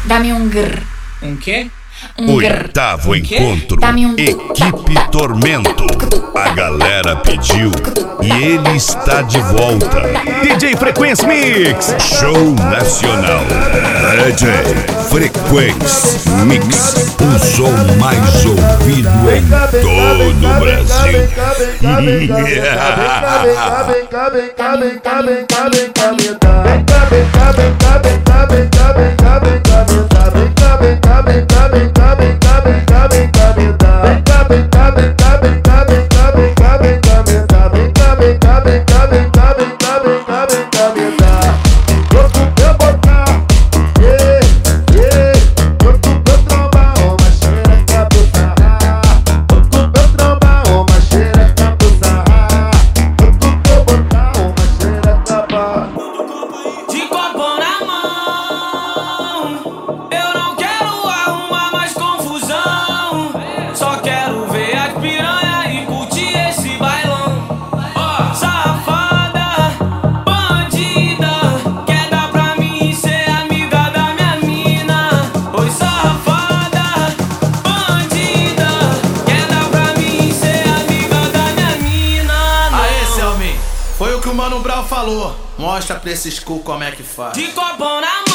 Dá-me um grrr. Um quê? Um grrr. Oitavo quê? encontro, Dá-me um Equipe Tormento. A galera pediu e ele está de volta. DJ Frequência Mix. Show nacional. DJ Frequência Mix. O som mais ouvido em todo o Brasil. Foi o que o Mano Brown falou. Mostra pra esses cu como é que faz. De copão na mão.